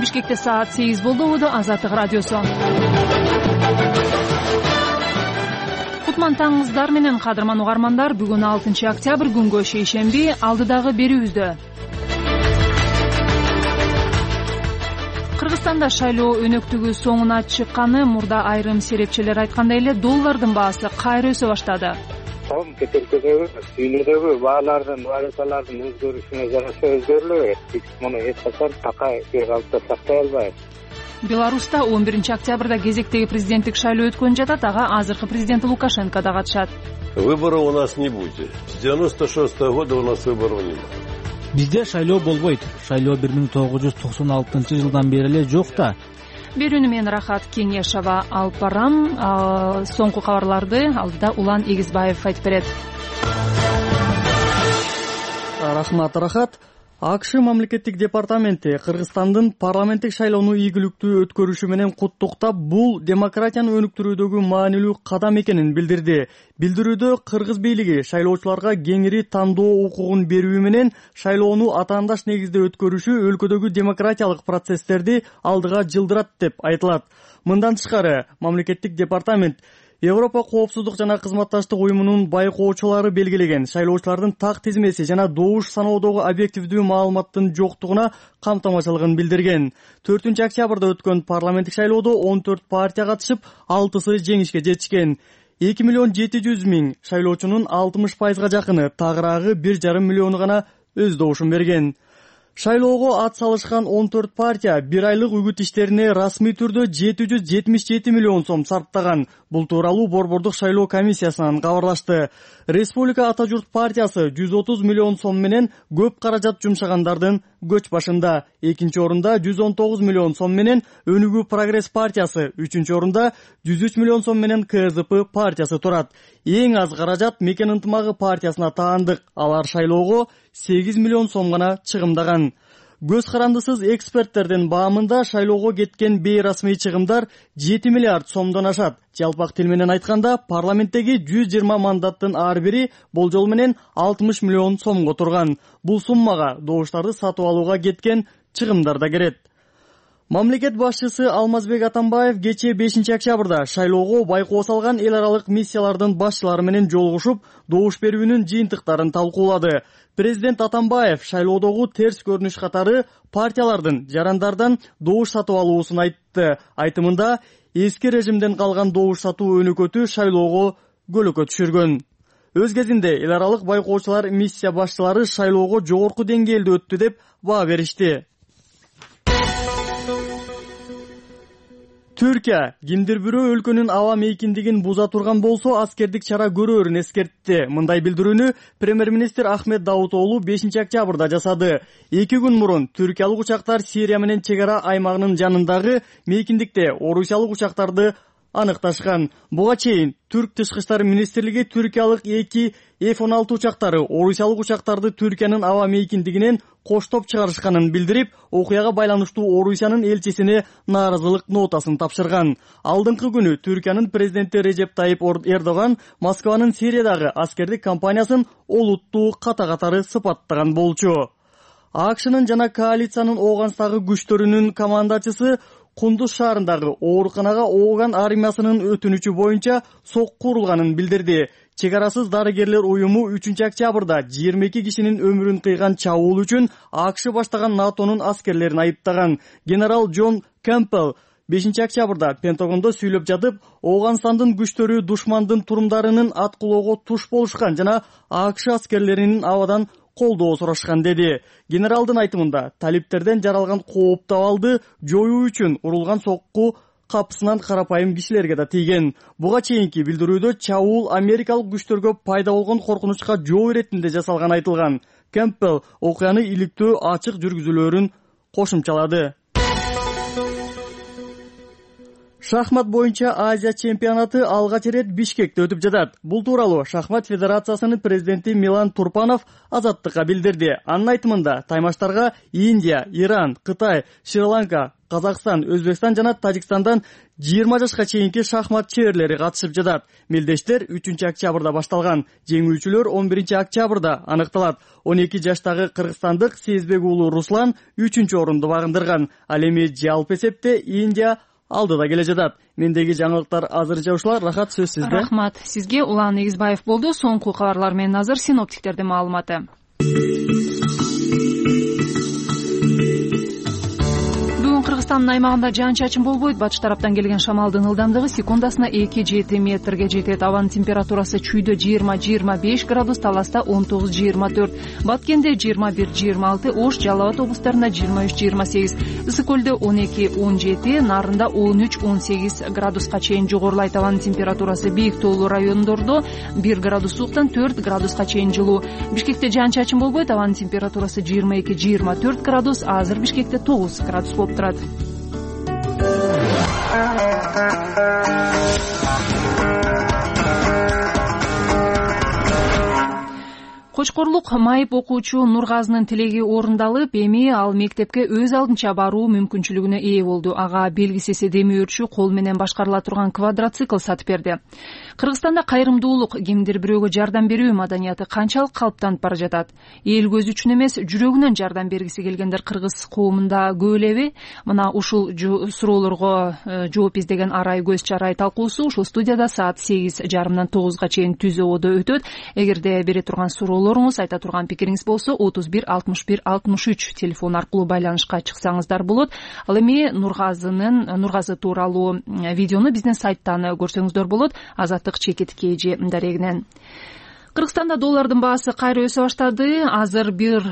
Бишкекте саат 8 болду. Азаттык радиосу. Кутман таңыңыздар менен кадырман угармандар. Бүгүн 6 октябрь күнгө шейшемби. Алдыдагы берүүбүздө Кыргызстанда шайлоо өнөктүгү соңуна чыкканы, мурда айрым серепчилер айткандай эле доллардын баасы кайра өсө баштады. Кетиркедеби, үйлөдөгү баалардын, валюталардын өзгөрүшүнө жараша өзгөрүлө берет. Биз муну эч качан такай бир калыпта сактай албайбыз. Беларуста 11 октябрда кезектеги президенттик шайлоо өткөн жатат. Ага азыркы президент Лукашенко да катышат. Выборов у нас не будет. С 96-го года у нас выборов не было. Бизде шайлоо болбойт. Шайлоо 1996 жылдан бери эле жок да. Берүүнү мен Рахат Кеңешова алып барам. Соңку кабарларды алдыда Улан Эгизбаев айтып берет. Рахмат, Рахат. АКШ мамлекеттик департаменти Кыргызстандын парламенттик шайлоону ийгиликтүү өткөрүшү менен куттуктап, бул демократияны өнүктүрүүдөгү маанилүү кадам экенин билдирди. Билдирүүдө кыргыз бийлиги шайлоочуларга кеңири тандоо укугун берүү менен шайлоону атаандаш негизде өткөрүшү өлкөдөгү демократиялык процесстерди алдыга жылдырат деп айтылат. Мындан тышкары, мамлекеттик департамент Европа коопсуздук жана кызматташтык уюмунун байкоочулары белгилеген шайлоочулардын так тизмеси жана добуш саноодогу объективдүү маалыматтын жоктугуна камтамашылыгын билдирген. 4 октябрда өткөн парламенттик шайлоодо 14 партия катышып, 6сы жеңишке жетишкен. 2.700.000 шайлоочунун 60%га жакыны, тагыраагы 1,5 миллиону гана өз добушун берген. Шайлоого ат салышкан 14 партия бир айлык үгүт иштерине расмий түрдө 777 миллион сом сарптаган. Бул тууралуу Борбордук шайлоо комиссиясынан кабарлашты. Республика Ата журт партиясы 130 миллион сом менен көп каражат жумшагандардын көч башында. Экинчи орунда 119 миллион сом менен Өнүгүү прогресс партиясы, 3-чү орунда 103 миллион сом менен КЗП партиясы турат. Эң аз каражат Мекен ынтымагы партиясына таандык. Алар шайлоого 8 миллион сом гана чыгымдаган. Көз карандысыз эксперттердин баамында шайлоого кеткен бейрасмий чыгымдар 7 миллиард сомдон ашат. Жалпак тил менен айтканда, парламенттеги 120 мандаттын ар бири болжол менен 60 миллион сомго турган. Бул суммага добуштарды сатып алууга кеткен чыгымдар да кирет. Мамлекет башчысы Алмазбек Атамбаев кечээ 5 октябрда шайлоого байкоо салган эл аралык миссиялардын башчылары менен жолугушуп, добуш берүүнүн жыйынтыктарын талкуулады. Президент Атамбаев шайлоодогу терс көрүнүш катары партиялардын жарандардан добуш сатып алуусун айтты. Айтымында, эски режимден калган добуш сатуу өнөкөтү шайлоого көлөкө түшүргөн. Өз кезинде эл аралык байкоочулар миссия башчылары шайлоого жогорку деңгээлде өттү деп баа беришти. Түркия кимдир бирөө өлкөнүн аба мейкиндигин буза турган болсо аскердик чара көрөөрүн эскертти. Мындай билдирүүнү премьер-министр Ахмет Давутоглу 5 октябрда жасады. 2 күн мурун түркиялык учактар Сирия менен чек ара аймагынын жанындагы мейкиндикте орусиялык учактарды аныкташкан. Буга чейин Түрк тышкы иштер министрлиги түркиялык 2 F-16 учактары орусиялык учактарды Түркиянын аба мейкиндигинен коштоп чыгарышканын билдирип, окуяга байланыштуу Орусиянын элчисине нааразылык нотасын тапшырган. Алдыңкы күнү Түркиянын президенти Режеп Тайип Эрдоган Москванын Сириядагы аскердик кампаниясын олуттуу ката-катары сыпаттаган болчу. АКШнын жана коалициянын Ооганстагы күчтөрүнүн командачысы Кундуз шаарындагы ооруканага Ооган армиясынын өтүнүчү боюнча сокку урулганын билдирди. Чек арасыз дарыгерлер уюму 3 октябрда 22 кишинин өмүрүн кыйган чабуул үчүн АКШ баштаган НАТОнун аскерлерин айыптаган. Генерал Джон Кэмпбелл 5 октябрда Пентагондо сүйлөп жатып, Ооганстандын күчтөрү душмандын турумдарынын аткылоого туш болушкан жана АКШ аскерлеринин абадан колдоо сурашкан деди. Генералдын айтымында, талиптерден жаралган кооптуу абалды жоюу үчүн урулган сокку капысынан карапайым кишилерге да тийген. Буга чейинки билдирүүдө чабуул америкалык күчтөргө пайда болгон коркунучка жооп иретинде жасалган айтылган. Кэмпбелл окуяны иликтөө ачык жүргүзүлөөрүн кошумчалады. Шахмат боюнча Азия чемпионаты алгач ирет Бишкекте өтүп жатат. Бул тууралуу Шахмат федерациясынын президенти Милан Турпанов Азаттыкка билдирди. Анын айтымында таймаштарга Индия, Иран, Кытай, Шри-Ланка, Казакстан, Өзбекстан жана Тажикстандан 20 жашка чейинки шахмат чеберлери катышып жатат. Мелдештер 3-октябрда башталган. Жеңүүчүлөр 11-октябрда аныкталат. 12 жаштагы кыргызстандык Сезбек уулу Руслан 3-орунду багындырган. Ал эми жалпы эсепте Индия алдыда келе жатат. Мендеги жаңылыктар азырынча ушулар. Рахат, сөз сизде. Рахмат сизге. Улан Эгизбаев болду. Соңку кабарлар менен азыр синоптиктердин маалыматы. Кыргызстандын аймагында жаан-чачын болбойт. Батыш тараптан келген шамалдын ылдамдыгы секундасына 2-7 метрге жетет. Абанын температурасы чүйдө 20-25 градус, Таласта 19-24, Баткенде 21-26, Ош, Жалал Абад облустарында 23-28, Ысык көлдө 12-17, Нарында 13-18 градуска чейин жогорулайт. Абанын температурасы бийик тоолуу райондордо 1 градус сууктан 4 градуска чейин жылуу. Бишкекте жаан-чачын болбойт. Абанын температурасы 22-24 градус, азыр Бишкекте 9 градус болуп турат. Кочкорлук майып окуучу Нургазынын тилеги орундалып, эми ал мектепке өз алдынча баруу мүмкүнчүлүгүнө ээ болду. Ага белгисиз демир өрчү кол менен башкарыла турган квадроцикл сатып берди. Кыргызстанда кайрымдуулук, кимдир бирөөгө жардам берүү маданияты канчалык калыптанып бара жатат? Эл көзү үчүн эмес, жүрөгүнөн жардам бергиси келгендер кыргыз коомунда көп элеби? Мына ушул суроолорго жооп издеген Арай көз чарай талкуусу ушул студияда саат 8:30 9-га чейин түз ободо өтөт. Эгерде бере турган суроолоруңуз, айта турган пикириңиз болсо 31 61 63 телефон аркылуу байланышка чыксаңыздар болот. Ал эми Нургазы тууралуу видеону биздин сайттан көрсөңүздөр болот. Азаттык Чекиткейжи дарегинен. Кыргызстанда доллардын баасы кайра өсө баштады. Азыр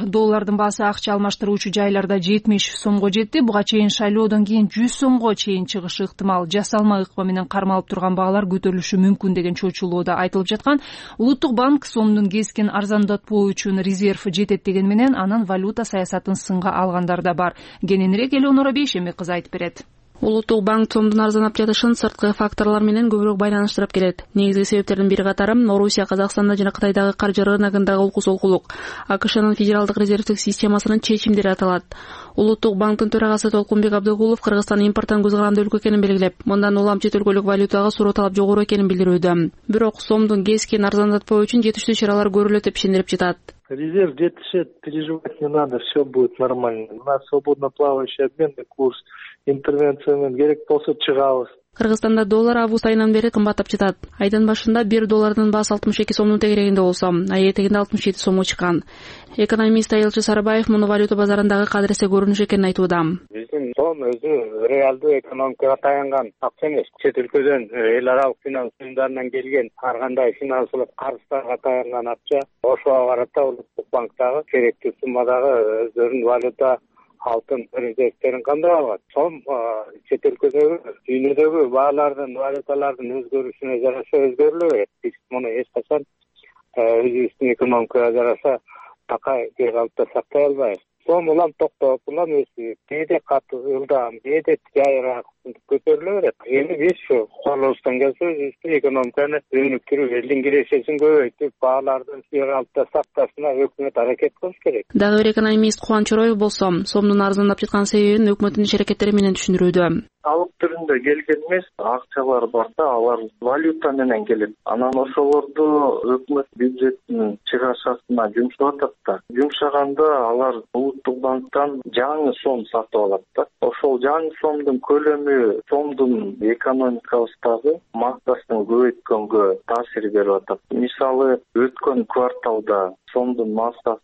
$1 баасы акча алмаштыруучу жайларда 70 сомго жетти. Буга чейин шайлоодон кийин 100 сомго чейин чыгышы ыктымал. Жасалма ыкма менен кармалып турган баалар көтөрүлүшү мүмкүн деген чочулууда айтылып жаткан. Улуттук банк сомдун кескин арзандатпоо үчүн резерв жетет деген менен анын валюта саясатын сынга алгандар да бар. Кененирээк Элеонора Бейшембек кызы айтып берет. Улуттук банк сомдун арзандап жатышын сырткы факторлор менен көбүрөөк байланыштырып келет. Негизги себептердин бири катары Орусия, Казакстанда жана Кытайдагы каржы рыногундагы улкус-олкулук, АКШнын федералдык резервдик системасынын чечимдери аталат. Улуттук банктын төрагасы Толкунбек Абдыгулов Кыргызстан импорттон көз каранды өлкө экенин белгилеп, мындан улам чет өлкөлүк валютага суроо талап жогору экенин билдирүүдө. Бирок сомдун кескин арзандатпоо үчүн жетиштүү чаралар көрүлөт деп ишендирип жатат. Резерв жетишет, переживать не надо, все будет нормально. У нас свободно плавающий обменный курс, интервенциямен керек болсо чыгабыз. Кыргызстанда доллар август айынан бери кымбаттап жатат. Айдын башында $1 баасы 62 сомдун тегерегинде болсо, ай этегинде 67 сомго чыккан. Экономист Айылчы Сарыбаев муну валюта базарындагы кадыресе көрүнүш экенин айтууда. Биздин сом өзү реалдуу экономикага таянган акча эмес. Чет өлкөдөн эл аралык финанс уюмдарынан келген ар кандай финансылык карыздарга таянган акча. Ошого карата Улуттук банктагы керектүү суммадагы өздөрүнүн валюта алтын резервтерин кандай алат? Сом чет өлкөдөгү, дүйнөдөгү баалардын, валюталардын өзгөрүшүнө жараша өзгөрүлө берет. Биз муну эч качан өзүбүздүн экономикага жараша такай калыпта сактай албайбыз. Сом улам токтоп, улам өсүп, кээде катуу, ылдам, кээде жайыраак көтөрүлө берет. Эми биз ушу колубуздан келсе өзүбүздүн экономиканы өнүктүрүп, элдин кирешесин көбөйтүп, баалардын калыпта сакташына өкмөт аракет кылыш керек. Дагы бир экономист Кубан Чороев болсо, сомдун арзандап жаткан себебин өкмөттүн иш-аракеттери менен түшүндүрүүдө. Алык түрүндө келген эмес, акчалар бар да, алар валюта менен келет. Анан ошолорду өкмөт бюджеттин чыгашасына жумшап атат да. Жумшаганда алар Улуттук банктан жаңы сом сатып алат да. Ошол жаңы сомдун көлөмү сомдун экономикабыздагы массасын көбөйткөнгө таасир берип атат. Мисалы, өткөн кварталда сомдун массасы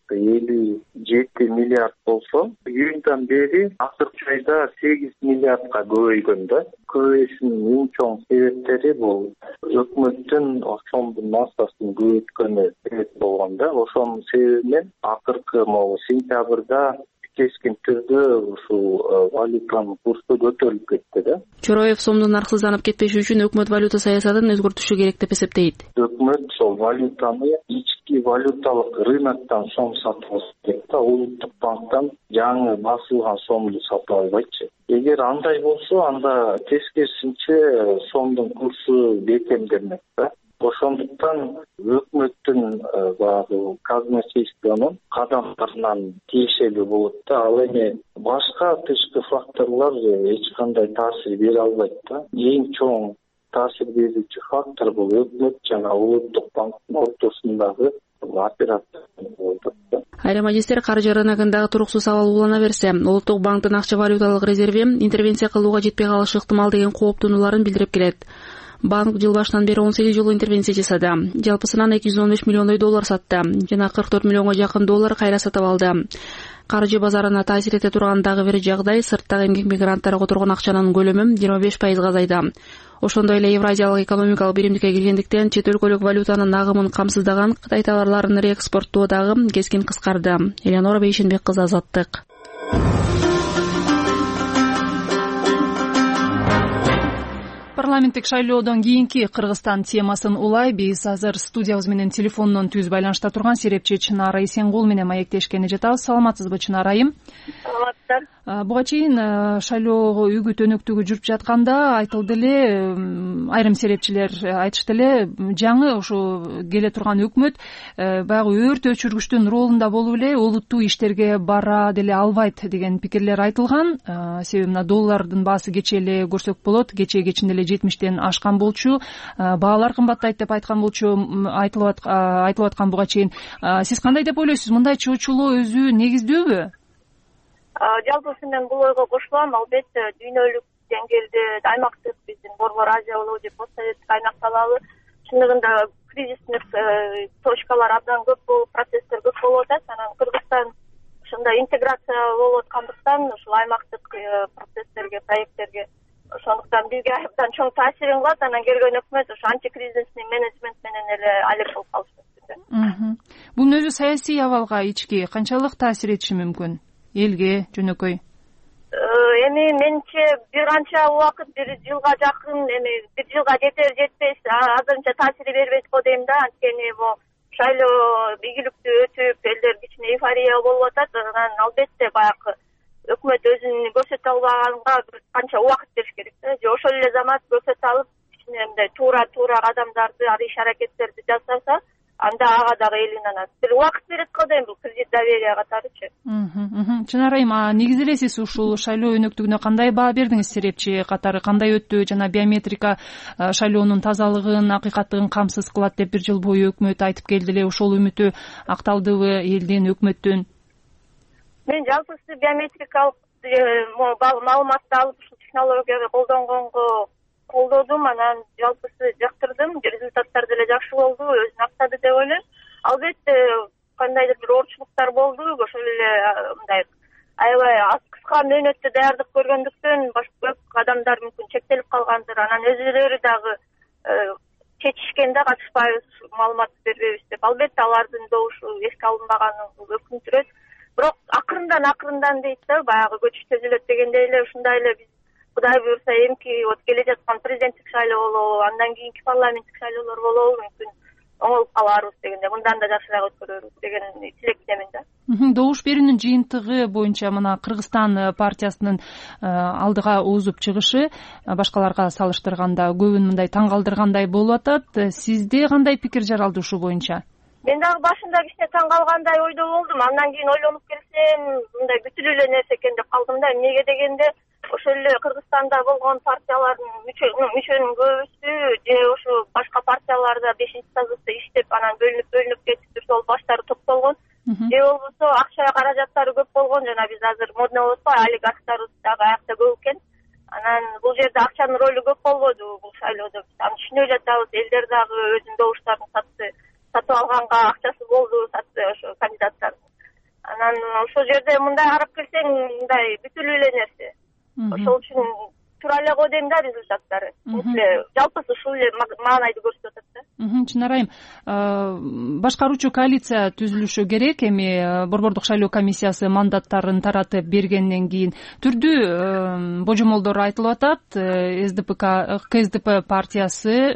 57 миллиард болсо, июньдан бери акыркы айда 8 миллиардга көбөйгөн да. Көбөйүшүнүн эң чоң себептери бул өкмөттүн сомдун массасын көбөйткөнү себеп болгон да. Ошонун себебинен акыркы сентябрда кескин түрдө ушул валютанын курсу көтөрүлүп кетти да. Чороев сомдун нарксызданып кетпеши үчүн өкмөт валюта саясатын өзгөртүшү керек деп эсептейт. Өкмөт сол валютаны ички валюталык рыноктон сом сатып алыш керек да, Улуттук банктан жаңы басылган сомду сатып албайчы. Эгер андай болсо, анда тескерисинче сомдун курсу бекемденет да. Ошондуктан өкмөттүн баягы казначействонун кадамдарынан тиешелүү болот да. Ал эми башка тышкы факторлор эч кандай таасир бере албайт да. Эң чоң таасир берүүчү фактор бул өкмөт жана улуттук банктын ортосундагы операция болот да. Айрым адистер каржы рыногундагы туруксуз абал улана берсе, улуттук банктын акча валюталык резерви интервенция кылууга жетпей калышы ыктымал деген кооптонууларын билдирип келет. Банк жыл башынан бери 18 жолу интервенция жасады. Жалпысынан 215 миллиондой доллар сатты жана 44 миллионго жакын доллар кайра сатып алды. Каржы базарына таасир эте турган дагы бир жагдай сырттагы эмгек мигранттары которгон акчанын көлөмү 25% азайды. Ошондой эле Евразиялык экономикалык биримдикке киргендиктен чет өлкөлүк валютанын агымын камсыздаган Кытай товарларын реэкспорттоо дагы кескин кыскарды. Элеонора Бейшенбек кызы, Азаттык. Парламенттик шайлоодон кийинки Кыргызстан темасын улай биз азыр студиябыз менен телефондон түз байланышта турган серепчи Чынара Эсенгул менен маектешкени жатабыз. Саламатсызбы, Чынара айым? Саламатсыздар. Буга чейин шайлоого үгүт өнөктүгү жүрүп жатканда айтылды эле, айрым серепчилер айтышты эле, жаңы ушу келе турган өкмөт баягы өрт өчүргүчтүн ролунда болуп эле олуттуу иштерге бара деле албайт деген пикирлер айтылган. Себеби мына доллардын баасы кечээ эле көрсөк болот, кечинде эле 70тен ашкан болчу, баалар кымбаттайт деп айткан болчу, айтылып аткан буга чейин. Сиз кандай деп ойлойсуз? Мындай чоочулоо өзү негиздүүбү? Жалпысы мен бул ойго кошулам. Албетте дүйнөлүк деңгээлде аймактык биздин Борбор Азия болобу же постсоветтик аймакталалы чындыгында кризистик точкалар абдан көп болуп, процесстер көп болуп атат. Анан Кыргызстан ушундай интеграция болуп аткандыктан ушул аймактык процесстерге, проекттерге ошондуктан бизге абдан чоң таасирин кылат. Анан келген өкмөт ошо антикризисный менеджмент менен эле алек болуп калышы. Бунун өзү саясий абалга ички канчалык таасир этиши мүмкүн? Элге жөнөкөй? Эми менимче бир канча убакыт, бир жылга жакын, эми бир жылга жетер жетпес азырынча таасири бербейт го дейм да. Анткени бул шайлоо ийгиликтүү өтүп, элдер кичине эйфория болуп атат. Анан албетте баягы өкмөт өзүн көрсөтө албаганга бир канча убакыт бериш керек да. Же ошол эле замат көрсөтө алып, кичине мындай туура кадамдарды, иш-аракеттерди жасаса, анда ага дагы эл инанат. Бир убакыт берет го дейм, бул кредит доверия катарычы. Чынара айым, негизи эле сиз ушул шайлоо өнөктүгүнө кандай баа бердиңиз? Серепчи катары кандай өттү? Жана биометрика шайлоонун тазалыгын, акыйкаттыгын камсыз кылат деп бир жыл бою өкмөт айтып келди эле. Ошол үмүтү акталдыбы элдин, өкмөттүн? Мен жалпысы биометрикалык маалыматты алып ушул технологияны колдонгонго колдодум. Анан жалпысы жактырдым, результаттар деле жакшы болду, өзүн актады деп ойлойм. Албетте кандайдыр бир оорчулуктар болду, ошол эле мындай аябай кыска мөөнөттө даярдык көргөндүктөн көп адамдар мүмкүн чектелип калгандыр. Анан өзүлөрү дагы чечишкен да, катышпайбыз, маалымат бербейбиз деп. Албетте алардын добушу эске алынбаганы өкүнтүрөт. Бирок акырындан дейт да, баягы көчүш түзүлөт дегендей эле ушундай эле биз Кудай буюрса эмки келе жаткан президенттик шайлоо болобу, андан кийинки парламенттик шайлоолор болобу, мүмкүн оңолуп каларбыз дегенде, мындан да жакшыраак өткөрөрбүз деген тилектемин да. Добуш берүүнүн жыйынтыгы боюнча мына Кыргызстан партиясынын алдыга уузуп чыгышы башкаларга салыштырганда көбүн мындай таң калтыргандай болуп атат. Сизде кандай пикир жаралды ушул боюнча? Мен дагы башында кичине таң калгандай ойдо болдум. Андан кийин ойлонуп келсем, мындай бүтүлүү эле нерсе экен деп калдым да. Эмнеге дегенде, ошол эле Кыргызстанда болгон партиялардын мүчөнүн көбүсү же ошо башка партияларда 5-сазыкта иштеп, анан бөлүнүп кетип, ошол баштары топтолгон. Же болбосо акча каражаттары көп болгон, жана биз азыр модно болуп атпайбы, олигархтарыбыз дагы аякта көп экен. Анан бул жерде акчанын ролу көп болбоду бул шайлоодо. Аны түшүнүп жатабыз, элдер дагы өзүнүн добуштарын сатып алганга акчасы болду, сатты ошо кандидаттар. Анан ошол жерде мындай карап келсең, мындай бүтүлүү эле нерсе. Ошол үчүн тура эле го дейм да результаттары. Жалпысы ушул эле маанайды көрсөтүп атат да. Чынара айым, башкаруучу коалиция түзүлүшү керек. Эми Борбордук шайлоо комиссиясы мандаттарын таратып бергенден кийин түрдүү божомолдор айтылып атат. КСДП партиясы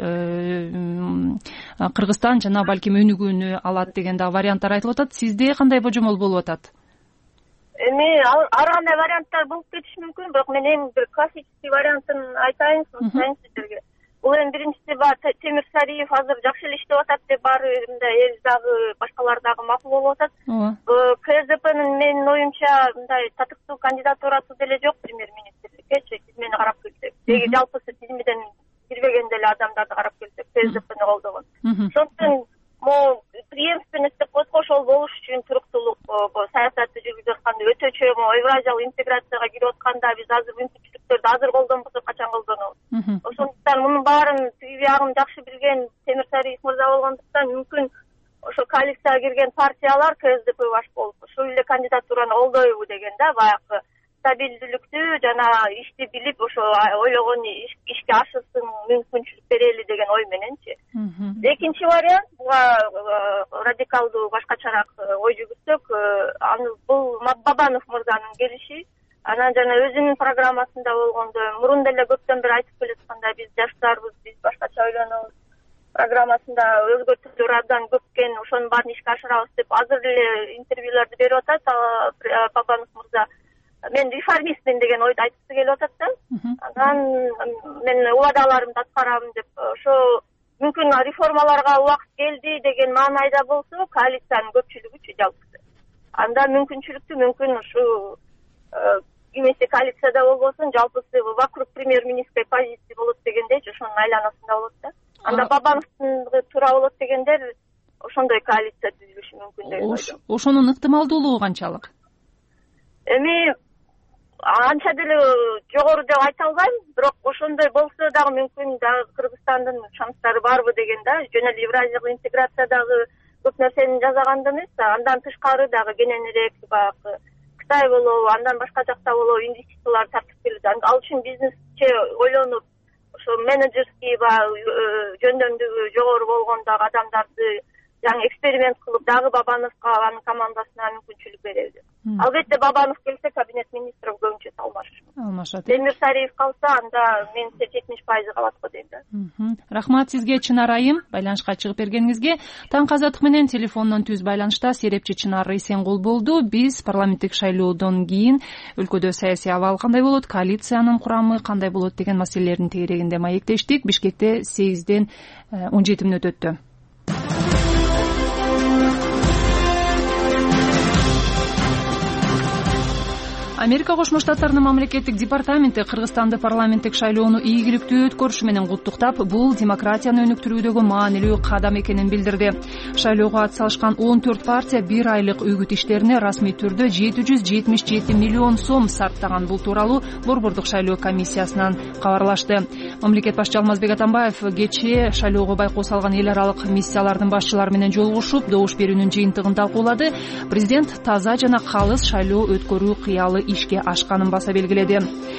Кыргызстан жана балким өнүгүүнү алат деген да варианттар айтылып атат. Сизде кандай божомол болуп атат? Эми ар кандай варианттар болуп кетиши мүмкүн, бирок мен эң бир классический вариантын айтайын сиздерге. бул эми биринчиси баягы Темир Сариев азыр жакшы эле иштеп атат деп баары мындай эл дагы башкалар дагы макул болуп атат. КСДПнын менин оюмча мындай татыктуу кандидатурасы деле жок премьер-министрликкечи тизмени карап келсек. Деги жалпысы тизмеден кирбеген деле адамдарды карап келсек КСДПни колдогон. Ошондуктан могу преемственность деп коет го, ошол болуш үчүн туруктуулук саясатты жүргүзүп атканда өтө чоң евразиялык интеграцияга кирип атканда биз азыр мүмкүнчүлүктөрдү азыр колдонбосок качан колдонобуз. Ошондуктан мунун баарын тиги биягын жакшы билген Темир Сариев мырза болгондуктан мүмкүн ошо коалицияга кирген партиялар КСДП баш болуп ошол эле кандидатураны колдойбу деген да, баягы стабилдүүлүктү жана ишти билип ошо ойлогон ишке ашырсын мүмкүнчүлүк берели деген ой мененчи. Экинчи вариант буга радикалдуу башкачараак ой жүгүрсөк, аны бул Бабанов мырзанын келиши. Анан жана өзүнүн программасында болгондой мурун деле көптөн бери айтып келаткандай биз жаштарбыз, биз башкача ойлонобуз. Программасында өзгөртүүлөр абдан көп экен, ошонун баарын ишке ашырабыз деп азыр эле интервьюларды берип атат Бабанов мырза. Мен реформистмин деген ойду айткысы келип атат да. Анан мен убадаларымды аткарам деп ошо мүмкүн реформаларга убакыт келди деген маанайда болсо коалициянын көпчүлүгүчү жалпысы. Анда мүмкүн ушу кимиси коалицияда болбосун жалпысы вокруг премьер-министрской позиции болот дегендейчи, ошонун айланасында болот да. Анда Бабановдун туура болот дегендер ошондой коалиция түзүлүшү мүмкүн деп ойлойм. Ошонун ыктымалдуулугу канчалык? Эми анча деле жогору деп айта албайм, бирок ошондой болсо дагы мүмкүн дагы Кыргызстандын шанстары барбы деген да. Жөн эле евразиялык интеграциядагы көп нерсени жасаганда эмес, андан тышкары дагы кененирээк баягы Кытай болобу, андан башка жакта болобу инвестициялар тартып келет. Ал үчүн бизнесче ойлонуп, ошо менеджерский жөндөмдүгү жогору болгон дагы адамдарды жаңы эксперимент кылып дагы Бабановго анын командасына мүмкүнчүлүк берели. Албетте Бабанов келсе кабинет министров көбүнчө алмашат. Темир Сариев калса анда менимче 70% калат го дейм да. Рахмат сизге Чынар айым, байланышка чыгып бергениңизге. Таң казаттык менен телефондон түз байланышта серепчи Чынар Эсенгул болду. Биз парламенттик шайлоодон кийин өлкөдө саясий абал кандай болот, коалициянын курамы кандай болот деген маселелердин тегерегинде маектештик. Бишкекте 8-ден 17 мүнөт өттү. Америка Кошмо Штаттарынын мамлекеттик департаменти Кыргызстанды парламенттик шайлоону ийгиликтүү өткөрүшү менен куттуктап, бул демократияны өнүктүрүүдөгү маанилүү кадам экенин билдирди. Шайлоого атсалышкан 14 партия 1 айлык үгүт иштерине расмий түрдө 777 миллион сом сарптаган. Бул тууралуу Борбордук шайлоо комиссиясынан кабарлашты. Мамлекет башчы Алмазбек Атамбаев кечээ шайлоого байкоо салган эл аралык миссиялардын башчылары менен жолугушуп, добуш берүүнүн жыйынтыгын талкуулады. Президент таза жана калыс шайлоо өткөрүү кыялы ишке ашканын баса белгиледи.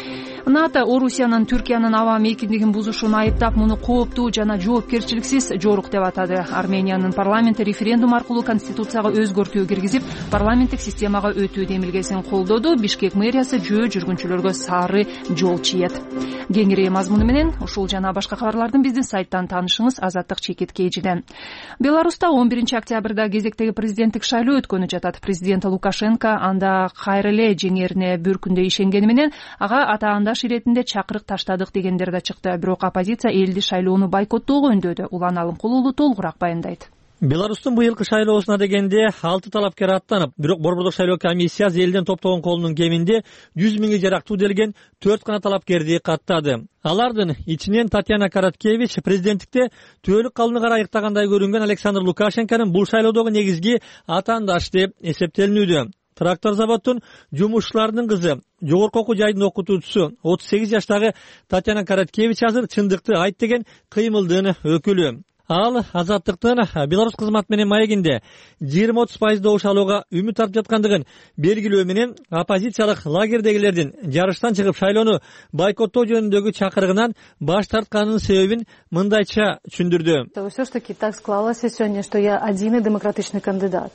НАТО Орусиянын Түркиянын аба мейкиндигин бузушун айыптап, муну кооптуу жана жоопкерчиликсиз жорук деп атады. Армениянын парламенти референдум аркылуу конституцияга өзгөртүү киргизип, парламенттик системага өтүү демилгесин колдоду. Бишкек мэриясы жөө жүргүнчүлөргө сары жол чийет. Кеңири мазмуну менен ушул жана башка кабарлардын биздин сайттан таанышыңыз. Азаттык Чекит Кейжиден. Беларуста 11 октябрда кезектеги президенттик шайлоо өткөнү жатат. Президент Лукашенко анда кайра эле жеңерине бір күндө ишенгени менен ага атаандаш иретинде чакырык таштадык дегендер да чыкты. Бирок оппозиция элди шайлоону бойкоттоого үндөдү. Улан Алымкулуулу толугураак байындайт. Беларустун быйылкы шайлоосуна дегенде 6 талапкер аттанып, бирок Борбордук шайлоо комиссиясы элден топтогон колунун кеминде 100 миңге жарактуу делген 4 гана талапкерди каттады. Алардын ичинен Татьяна Короткевич президенттикте түбөлүк калууну кара айыктагандай көрүнгөн Александр Лукашенконун бул шайлоодогу негизги атаандаш деп эсептелинүүдө. Трактор заводтун жумушчуларынын кызы, жогорку окуу жайдын окутуучусу 38 жаштагы Татьяна Короткевич азыр чындыкты айт деген кыймылдын өкүлү. Ал Азаттыктын Беларусь кызмат менен маегинде 20-30% добуш алууга үмүт артып жаткандыгын белгилөө менен оппозициялык лагердегилердин жарыштан чыгып шайлоону бойкоттоо жөнүндөгү чакырыгынан баш тартканынын себебин мындайча түшүндүрдү. Все ж таки так склалось сегодня, что я один демократичный кандидат.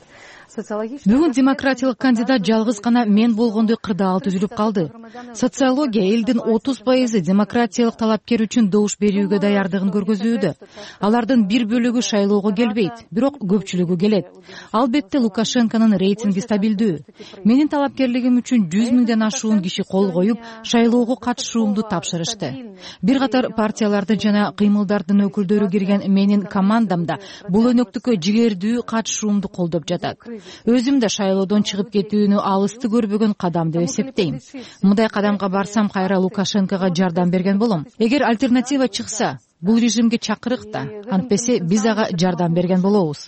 Бүгүн демократиялык кандидат жалгыз гана мен болгондой кырдаал түзүлүп калды. Социология элдин 30% демократиялык талапкер үчүн добуш берүүгө даярдыгын көргөзүүдө. Алардын бир бөлүгү шайлоого келбейт, бирок көпчүлүгү келет. Албетте Лукашенконун рейтинги стабилдүү. Менин талапкерлигим үчүн 100 миңден ашуун киши кол коюп, шайлоого катышуумду тапшырышты. Бир катар партиялардын жана кыймылдардын өкүлдөрү кирген менин командамда бул өнөктүккө жигердүү катышуумду колдоп жатат. Өзүм да шайлоодон чыгып кетүүнү алысты көрбөгөн кадам деп эсептейм. Мындай кадамга барсам кайра Лукашенкого жардам берген болом. Эгер альтернатива чыкса, бул режимге чакырык да, антпесе биз ага жардам берген болобуз.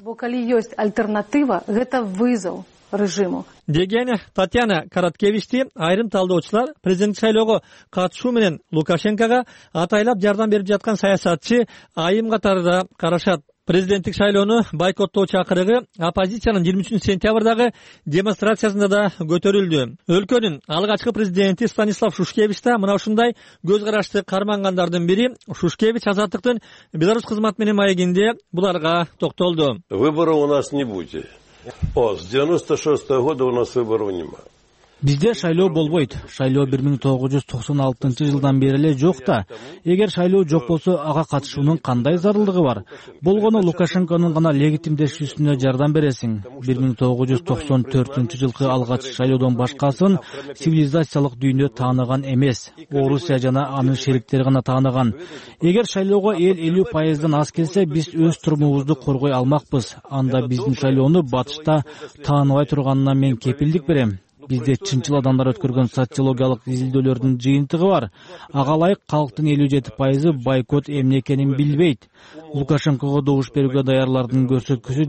Деген Татьяна Караткевичти айрым талдоочулар президенттик шайлоого катышуу менен Лукашенкого атайлап жардам берип жаткан саясатчы айым катарында карашат. Президенттик шайлоону бойкоттоо чакырыгы оппозициянын 23-сентябрдагы демонстрациясында да көтөрүлдү. Өлкөнүн алгачкы президенти Станислав Шушкевич да мына ушундай көз карашты кармангандардын бири. Шушкевич Азаттыктын Беларусь кызмат менен маегинде буларга токтолду. Выборов у нас не будет. С 96-го года у нас выборов нема. Бизде шайлоо болбойт. Шайлоо 1996 бери эле жок да. Эгер шайлоо жок болсо, ага катышуунун кандай зарылдыгы бар? Болгону Лукашенконун гана легитимдешүүсүнө жардам бересиң. 1994 жылкы алгач шайлоодон башкасын цивилизациялык дүйнө тааныган эмес. Орусия жана анын шериктери гана тааныган. Эгер шайлоого эл 50%дан аз келсе, биз өз турумубузду коргой алмакпыз. Анда биздин шайлоону батышта тааныбай турганына мен кепилдик берем. Бизде чынчыл адамдар өткөргөн социологиялык изилдөөлөрдүн жыйынтыгы бар. Ага ылайык калктын 57% бойкот эмне экенин билбейт. Лукашенкого добуш берүүгө даярлардын көрсөткүсү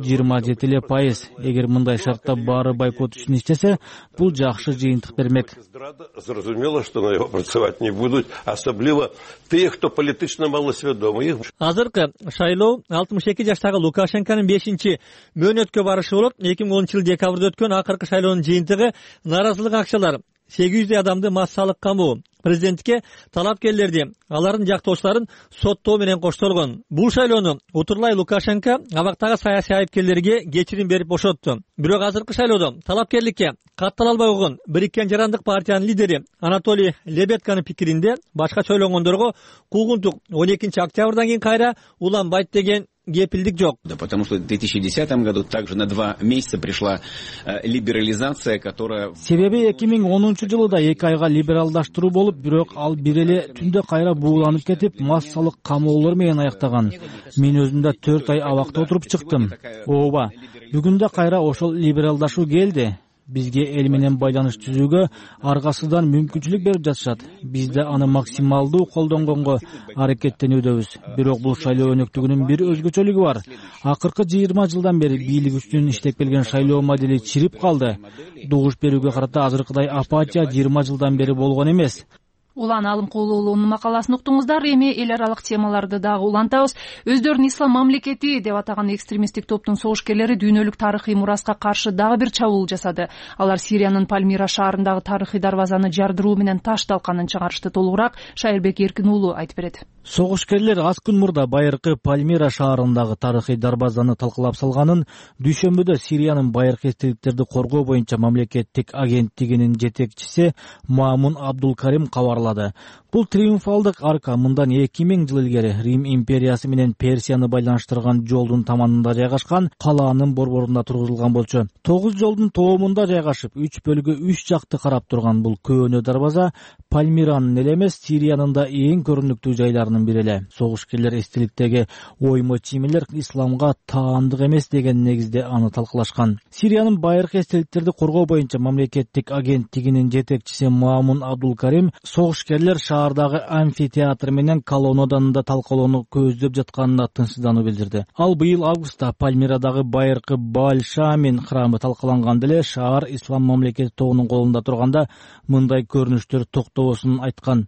27%. Эгер мындай шартта баары бойкот үчүн иштесе, бул жакшы жыйынтык бермек. Зрозумело, что на его працевать не будут, особливо те, кто политично малосведомы. Азыркы шайлоо 62 жаштагы Лукашенконун 5-чи мөөнөткө барышы болуп, 2010 жыл декабрда өткөн акыркы шайлоонун жыйынтыгы наразылык акчалар 800 адамды массалык камоо, президентке талапкерлерди, алардын жактоочуларын соттоо менен коштолгон. Бул шайлоону утурлай Лукашенко абактагы саясий айыпкерлерге кечирим берип бошотту. Бирок азыркы шайлоодо талапкерликке каттала албай койгон Бириккен жарандык партиянын лидери Анатолий Лебедканын пикиринде башкача ойлонгондорго куугунтук 12 октябрдан кийин кайра уланбайт деген кепилдик жок. Да, потому что в 2010 году также на 2 месяца пришла либерализация, которая... Себеби 2010 жылда 2 айга либералдаштыруу болуп, бирок ал бир эле түндө кайра бууланып кетип, массалык камоолор менен аяктаган. Мен өзүмдө 4 ай абакта отуруп чыктым. Ооба, бүгүндө кайра ошол либералдашуу келди. Бизге эл менен байланыш түзүүгө аргасыздан мүмкүнчүлүк берип жатышат. Биз да аны максималдуу колдонгонго аракеттенүүдөбүз. Бирок бул шайлоо өнөктүгүнүн бир өзгөчөлүгү бар. Акыркы 20 жылдан бери бийлик үстүнөн иштеп келген шайлоо модели чирип калды. Добуш берүүгө карата азыркыдай апатия 20 жылдан бери болгон эмес. Улан Алымкулуулунун макаласын уктуңуздар. Эми эл аралык темаларды дагы улантабыз. Өздөрүн ислам мамлекети деп атаган экстремисттик топтун согушкерлери дүйнөлүк тарыхый мураска каршы дагы бир чабуул жасады. Алар Сириянын Пальмира шаарындагы тарыхый дарбазаны жардыруу менен таш талканын чыгарышты. Толугураак Шайырбек Эркин уулу айтып берет. Согушкерлер аз күн мурда байыркы Пальмира шаарындагы тарыхый дарбазаны талкалап салганын, дүйшөмбүдө Сириянын байыркы эстеликтерди коргоо боюнча мамлекеттик агенттигинин жетекчиси Маамун Абдулкарим кабарлады. Бул триумфалдык арка мындан 2000 жыл илгери Рим империясы менен Персияны байланыштырган жолдун таманында жайгашкан калаанын борборунда тургузулган болчу. 9 жолдун тоомунда жайгашып, 3 бөлүгү 3 жакты карап турган бул көөнө дарбаза Пальмиранын эле эмес, Сириянын да эң көрүнүктүү жайларынын бири эле. Согушкерлер эстеликтеги оймо чиймелер исламга таандык эмес деген негизде аны талкалашкан. Сириянын байыркы эстеликтерди коргоо боюнча мамлекеттик агенттигинин жетекчиси Маамун Абдулкарим согушкерлер шаардагы амфитеатр менен колоннадан талкалоону көздөп жатканына тынчсыздануу билдирди. Ал быйыл августта Пальмирадагы байыркы Баал-Шамин храмы талкаланганда эле шаар ислам мамлекети тобунун колунда турганда мындай көрүнүштөр токтобосун айткан.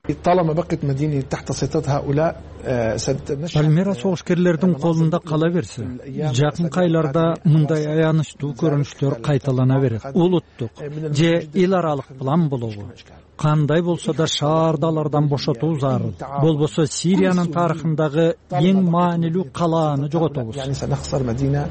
Пальмира согушкерлердин колунда кала берсе, жакынкы айларда мындай аянычтуу көрүнүштөр кайталана берет. Улуттук же эл аралык план болобу? Кандай болсо да шаардалардан бошотуу зарыл. Болбосо Сириянын тарыхындагы эң маанилүү калааны жоготобуз.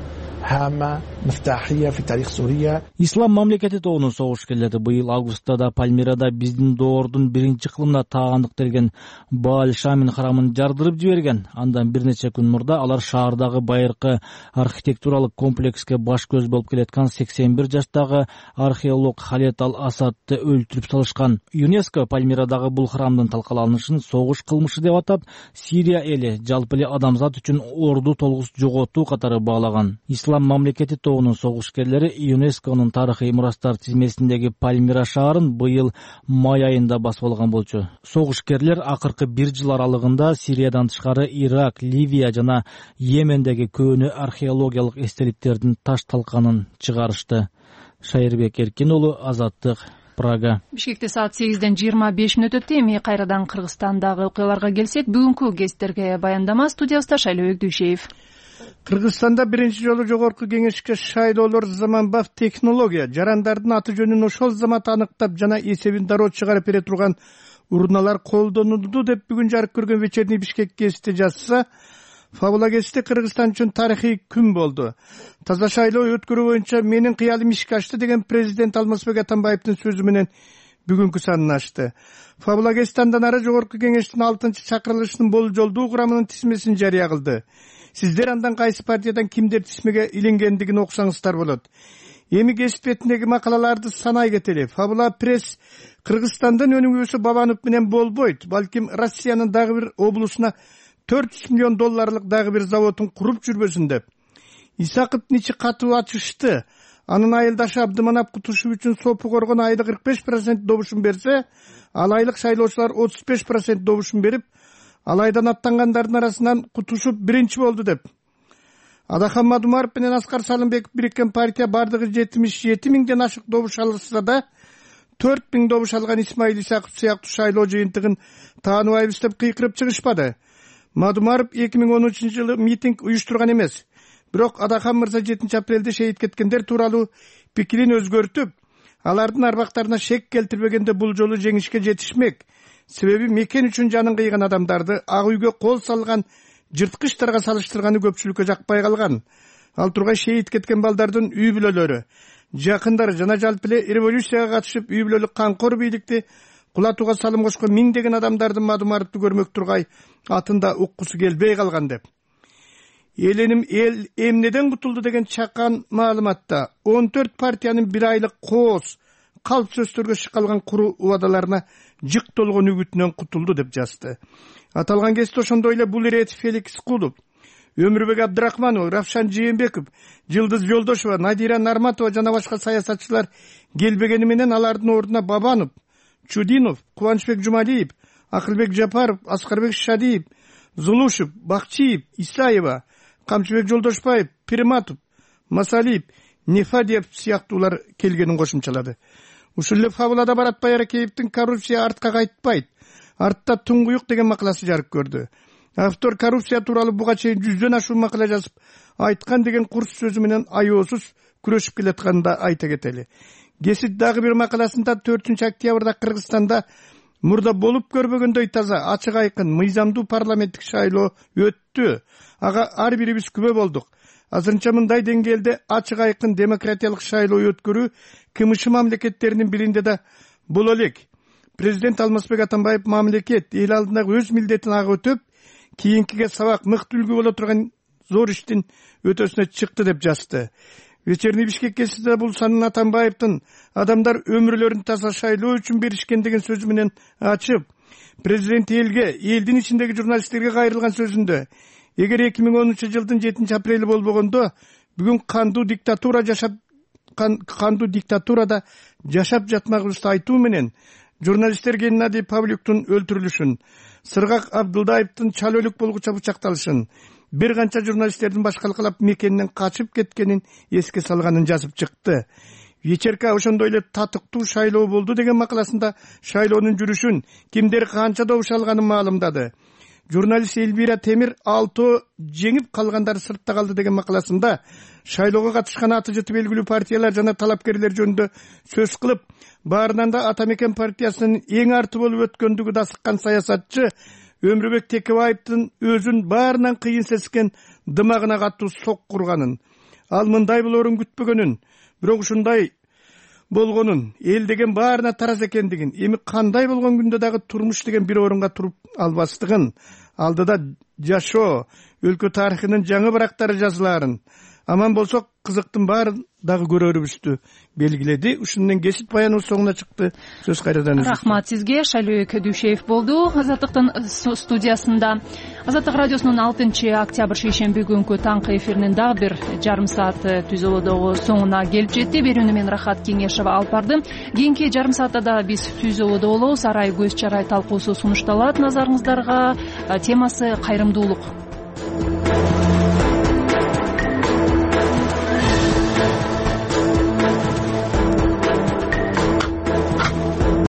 هامة مفتاحية في تاريخ سوريا. Ислам мамлекети тобунун согушкерлери быйыл августта Пальмирада биздин доордун биринчи кылымына таагандыктелген Баал Шамин харамын жардырып жиберген. Андан бир нече күн мурда алар шаардагы байыркы архитектуралык комплекске баш көз болуп келаткан 81 жаштагы археолог Халет Ал-Асадты өлтүрүп салышкан. ЮНЕСКО Пальмирадагы бул храмдын талкаланышын согуш кылмышы деп атап, Сирия эли жалпы эле адамзат үчүн орду толгус жоготуу катары баалаган. Ислам мамлекети тобунун согушкерлери ЮНЕСКОнун тарыхый мурастар тизмесиндеги Пальмира шаарын быйыл май айында басып алган болчу. Согушкерлер акыркы 1 жыл аралыгында Сириядан тышкары Ирак, Ливия жана Йемендеги көөнү археологиялык эстеликтердин таш талканын чыгарышты. Шайырбек Эркин уулу, Азаттык, Прага. Бишкекте саат 8ден 25 мүнөт өттү. Эми кайрадан Кыргызстандагы окуяларга келсек, бүгүнкү гезиттерге баяндама студиябызда Шайлоо Өкдүшеев. Кыргызстанда биринчи жолу жогорку кеңешке шайлоолор заманбап технология, жарандардын аты жөнүн ошол замат аныктап жана эсебин дароо чыгарып бере турган урналар колдонулду деп бүгүн жарык көргөн вечерний Бишкек гезити жазса, Фабула гезити Кыргызстан үчүн тарыхый күн болду. Таза шайлоо өткөрүү боюнча менин кыялым ишке ашты деген президент Алмазбек Атамбаевдин сөзү менен бүгүнкү санын ачты. Фабула гезити андан ары жогорку кеңештин 6-чакырылышынын болжолдуу курамынын тизмесин жарыя кылды. Сиздер андан кайсы партиядан кимдер тизмеге илингендигин окусаңыздар болот. Эми гезит бетиндеги макалаларды санай кетели. Фабула пресс Кыргызстандын өнүгүүсү Бабанов менен болбойт, балким Россиянын дагы бир облусуна $400 миллион дагы бир заводун куруп жүрбөсүн деп. Исаков ничи катуу ачышты. Анын айылдашы Абдыманап Кутушев үчүн сопу коргон айда 45% добушун берсе, ал айлык шайлоочулар 35% добушун берип, алайдан аттангандардын арасынан Кутушев биринчи болду деп. Адахан Мадумаров менен Аскар Салымбеков бириккен партия бардыгы 77 миңден ашык добуш алышса да, 4 миң добуш алган Исмаил Исаков сыяктуу шайлоо жыйынтыгын тааныбайбыз деп кыйкырып чыгышпады. Мадумаров 2013 жылы митинг уюштурган эмес. Бирок Адахан мырза 7 апрелде шейит кеткендер тууралуу пикирин өзгөртүп, алардын арбактарына шек келтирбегенде бул жолу жеңишке жетишмек. Себеби мекен үчүн жанын кыйган адамдарды ак үйгө кол салган жырткычтарга салыштырганы көпчүлүккө жакпай калган. Ал тургай шейит кеткен балдардын үй бүлөлөрү, жакындары жана жалпы эле революцияга катышып үй бүлөлүк камкор бийликти кулатууга салым кошкон миңдеген адамдардын Мадумаровду көрмөк тургай атында уккусу келбей калган деп. Эл эмнеден кутулду деген чакан маалыматта 14 партиянын бир айлык коос калп сөздөргө шыкалган куру убадаларына жык толгон үгүтүнөн кутулду деп жазды. Аталган гезит ошондой эле Булиретов Феликс Кулов, Өмүрбек Абдрахманов, Равшан Жээнбеков, Жылдыз Жолдошева, Надира Нарматова жана башка саясатчылар келбегени менен алардын ордуна Бабанов, Чудинов, Кубанычбек Жумалиев, Акылбек Жапаров, Аскарбек Шадиев, Зулушев, Бакчиев, Исаева, Камчыбек Жолдошбаев, Пирматов, Масалиев, Нефадиев сыяктуулар келгенин кошумчалады. Ушул эле Фабулада Баратбай Аракеевдин коррупция артка кайтпайт, артта туңгуюк деген макаласы жарык көрдү. Автор коррупция тууралуу буга чейин 100дөн ашуун макала жазып, айткан деген курс сөзү менен аеосуз күрөшүп келатканын да айта кетели. Гезит дагы бир макаласында 4 октябрда Кыргызстанда мурда болуп көрбөгөндөй таза, ачык айкын, мыйзамдуу парламенттик шайлоо өттү. Ага ар бирибиз күбө болдук. Азырынча мындай деңгээлде ачык айкын демократиялык шайлоо өткөрүү КМШ мамлекеттеринин биринде да боло элек. Президент Алмазбек Атамбаев мамлекет эл алдындагы өз милдетин ага өтөп, кийинкиге сабак мыкты үлгү боло турган зор иштин өтөсүнө чыкты деп жазды. Вечерний Бишкек гезитинде бул санын Атамбаевдин адамдар өмүрлөрүн таза шайлоо үчүн беришкен деген сөзү менен ачып, президент элдин ичиндеги журналисттерге кайрылган сөзүндө эгер 2010 жылдын 7 апрели болбогондо бүгүн кандуу диктатурада жашап жатмагыбызды айтуу менен журналисттер Геннадий Павлюктун өлтүрүлүшүн, Сыргак Абдылдаевдин чал өлүк болгуча бычакталышын, бир канча журналисттердин башкалкалап мекенинен качып кеткенин эске салганын жазып чыкты. Вечерка ошондой эле татыктуу шайлоо болду деген макаласында шайлоонун жүрүшүн, кимдер канча добуш алганын маалымдады. Журналист Эльвира Темир 6 жеңип калгандар сыртта калды деген макаласында шайлоого катышкан аты жыты белгилүү партиялар жана талапкерлер жөнүндө сөз кылып, баарынан да Атамекен партиясынын эң арты болуп өткөндүгү да сыккан саясатчы Өмүрбек Текебаевдин өзүн баарынан кыйын сескен дымагына катуу сок курганын, ал мындай болоорун күтпөгөнүн, бирок ушундай болгонун, эл деген баарына тарас экендигин, эми кандай болгон күндө дагы турмуш деген бир орунга туруп албастыгын, алдыда жашоо, өлкө тарыхынын жаңы барактары жазылаарын, аман болсок кызыктын баарын дагы көрөрүбүздү белгиледи. Ушундан кесип баяныбыз соңуна чыкты. Сөз кайрадан өзүңүзгө. Рахмат сизге. Шайлообек Дүйшеев болду Азаттыктын студиясында. Азаттык радиосунун 6-октябрь шейшемби күнкү таңкы эфиринин дагы бир жарым саат Түзөлөдөгү соңуна келип жетти. Берүүнү мен Рахат Кеңешова алып бардым. Кийинки жарым саатта да биз Түзөлөдө болобуз. Арай көз чарай талкуусу сунушталат назарыңыздарга. Темасы кайрымдуулук.